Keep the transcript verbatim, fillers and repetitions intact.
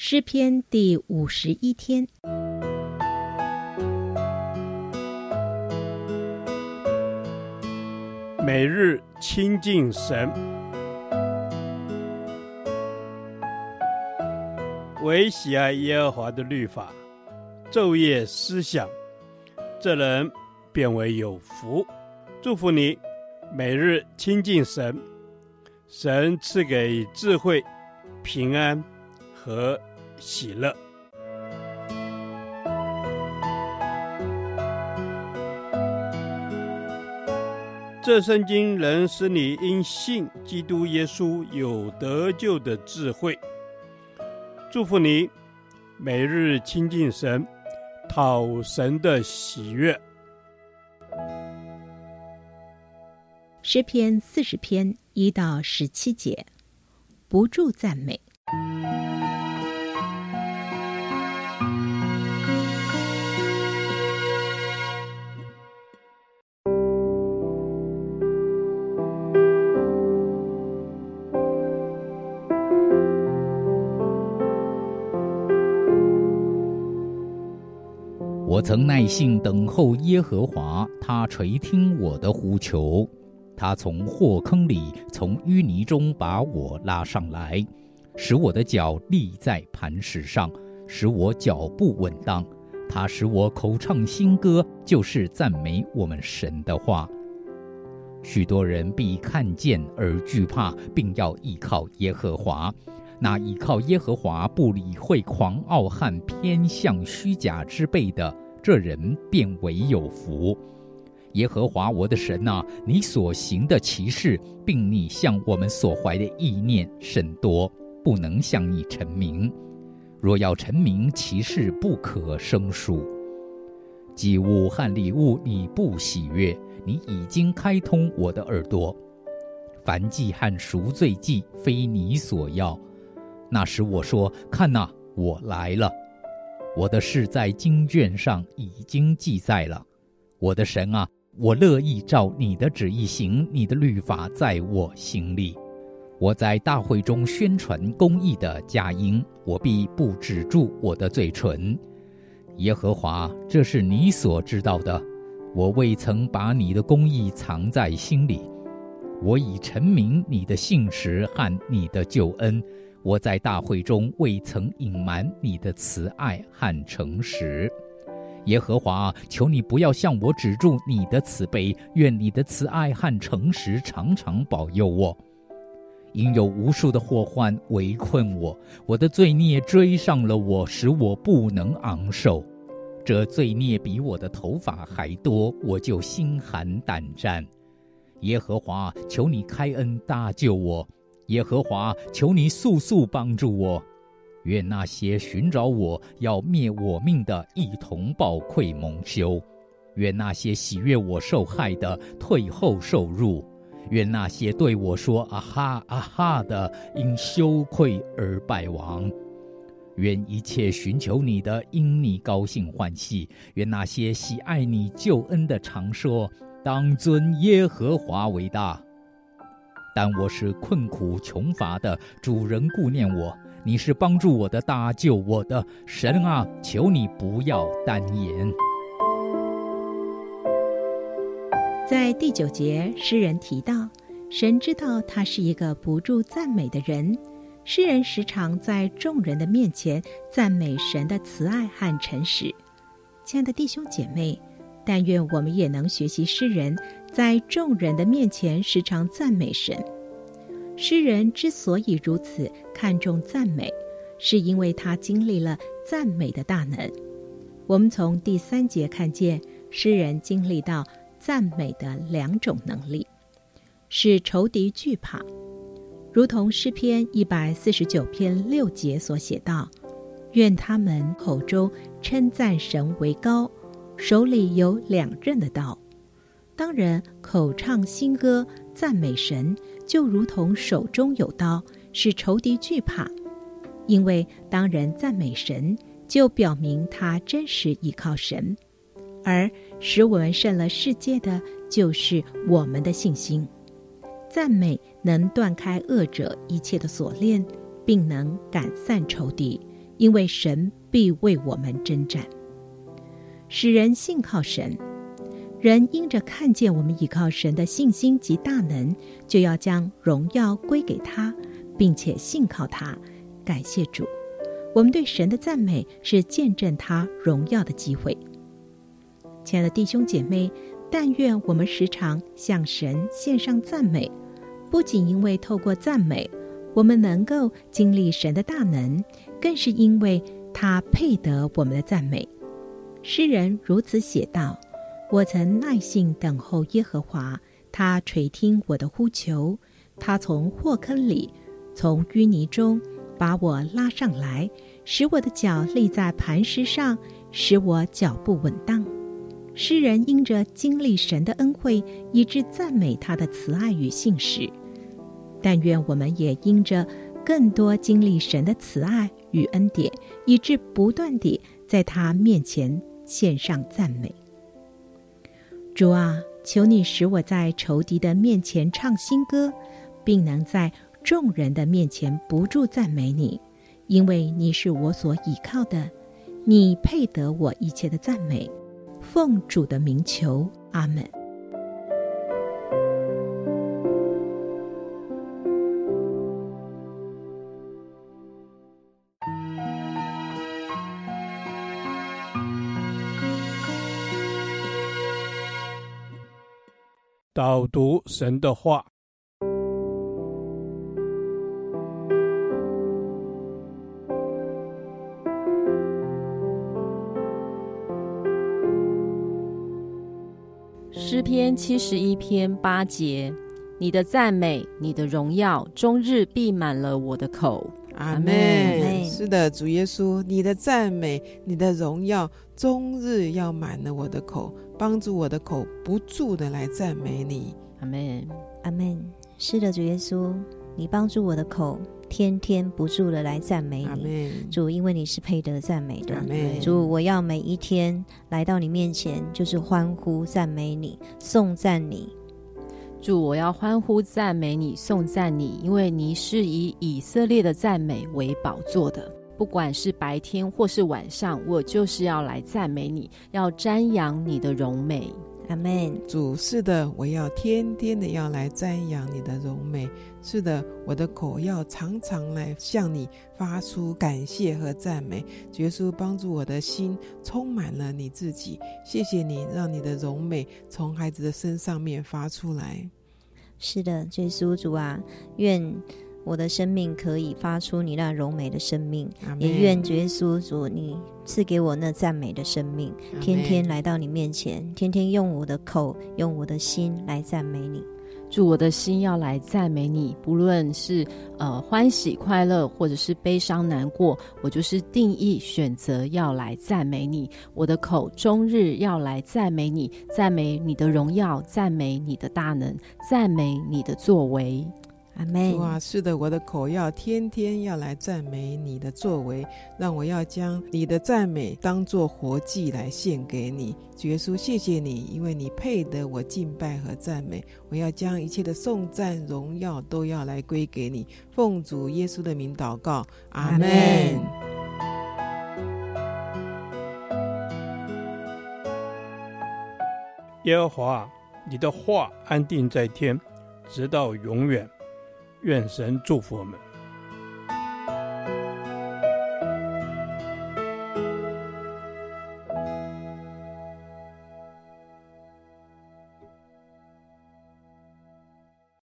诗篇第五十一天。 每日亲近神，唯喜爱耶和华的律法，昼夜思想，这人便为有福。祝福你，每日亲近神，神赐给智慧、平安和喜乐。这圣经能使你因信基督耶稣有得救的智慧。祝福你，每日亲近神，讨神的喜悦。 诗篇四十篇一到十七节，不住赞美。 我曾耐心等候耶和华，他垂听我的呼求。他从祸坑里，从淤泥中把我拉上来，使我的脚立在磐石上，使我脚步稳当。他使我口唱新歌，就是赞美我们神的话。许多人必看见而惧怕，并要依靠耶和华。那依靠耶和华，不理会狂傲和偏向虚假之辈的，这人便为有福。耶和华我的神啊，你所行的奇事，并你向我们所怀的意念甚多，不能向你陈明。若要陈明，其事不可胜数。祭物和礼物你不喜悦，你已经开通我的耳朵。燔祭和赎罪祭非你所要。那时我说，看哪，我来了。我的事在经卷上已经记载了。我的神啊，我乐意照你的旨意行，你的律法在我心里。我在大会中宣传公义的佳音，我必不止住我的嘴唇。耶和华，这是你所知道的，我未曾把你的公义藏在心里。我已陈明你的信实和你的救恩，我在大会中未曾隐瞒你的慈爱和诚实。耶和华，求你不要向我止住你的慈悲，愿你的慈爱和诚实常常保佑我。因有无数的祸患围困我，我的罪孽追上了我，使我不能昂首。这罪孽比我的头发还多，我就心寒胆战。耶和华，求你开恩搭救我。耶和华，求你速速帮助我。愿那些寻找我要灭我命的一同抱愧蒙羞。愿那些喜悦我受害的退后受辱。愿那些对我说啊哈啊哈的因羞愧而败亡。愿一切寻求你的因你高兴欢喜。愿那些喜爱你救恩的常说，当尊耶和华为大。但我是困苦穷乏的，主人顾念我。你是帮助我的，搭救我的神啊，求你不要单言。 在第九节，诗人提到，神知道他是一个不住赞美的人。诗人时常在众人的面前赞美神的慈爱和诚实。亲爱的弟兄姐妹，但愿我们也能学习诗人在众人的面前时常赞美神。诗人之所以如此看重赞美，是因为他经历了赞美的大能。我们从第三节看见，诗人经历到赞美的两种能力，使仇敌惧怕。如同诗篇一百四十九篇六节所写道，愿他们口中称赞神为高，手里有两刃的刀。当人口唱新歌赞美神，就如同手中有刀，使仇敌惧怕。因为当人赞美神，就表明他真实依靠神，而使我们胜了世界的，就是我们的信心。赞美能断开恶者一切的锁链，并能赶散仇敌， 因为神必为我们征战。使人信靠神，人因着看见我们倚靠神的信心及大能，就要将荣耀归给他，并且信靠他，感谢主。我们对神的赞美是见证他荣耀的机会。亲爱的弟兄姐妹，但愿我们时常向神献上赞美，不仅因为透过赞美我们能够经历神的大能，更是因为他配得我们的赞美。诗人如此写道：我曾耐心等候耶和华，他垂听我的呼求，他从祸坑里，从淤泥中把我拉上来，使我的脚立在磐石上，使我脚步稳当。诗人因着经历神的恩惠，以致赞美他的慈爱与信实。但愿我们也因着更多经历神的慈爱与恩典，以致不断地在他面前献上赞美。主啊，求你使我在仇敌的面前唱新歌，并能在众人的面前不住赞美你，因为你是我所倚靠的，你配得我一切的赞美。奉主的名求，阿们。 导读神的话。 诗篇七十一篇八节，你的赞美，你的荣耀，终日必满了我的口。 阿们。是的，主耶稣，你的赞美，你的荣耀，终日要满了我的口，帮助我的口不住的来赞美你。 阿们， 阿们。是的，主耶稣，你帮助我的口天天不住的来赞美你。主，因为你是配得赞美的。主，我要每一天来到你面前，就是欢呼赞美你，颂赞你。 主，我要欢呼赞美你，颂赞你，因为你是以以色列的赞美为宝座的。不管是白天或是晚上，我就是要来赞美你，要瞻仰你的荣美。 阿们。 主，是的，我要天天的要来瞻仰你的荣美。是的，我的口要常常来向你发出感谢和赞美。主耶稣，帮助我的心充满了你自己。谢谢你，让你的荣美从孩子的身上面发出来。 是的，主耶稣，主啊，愿我的生命可以发出你那荣美的生命，也愿主耶稣，主你赐给我那赞美的生命，天天来到你面前，天天用我的口，用我的心来赞美你。 主，我的心要来赞美你，不论是呃欢喜快乐，或者是悲伤难过，我就是定义选择要来赞美你。我的口终日要来赞美你，赞美你的荣耀，赞美你的大能，赞美你的作为。 阿们。 主啊，是的，我的口要天天要来赞美你的作为，让我要将你的赞美当作活祭来献给你。主耶稣，谢谢你，因为你配得我敬拜和赞美，我要将一切的颂赞荣耀都要来归给你。奉主耶稣的名祷告，阿们。 耶和华，你的话安定在天，直到永远。愿神祝福我们。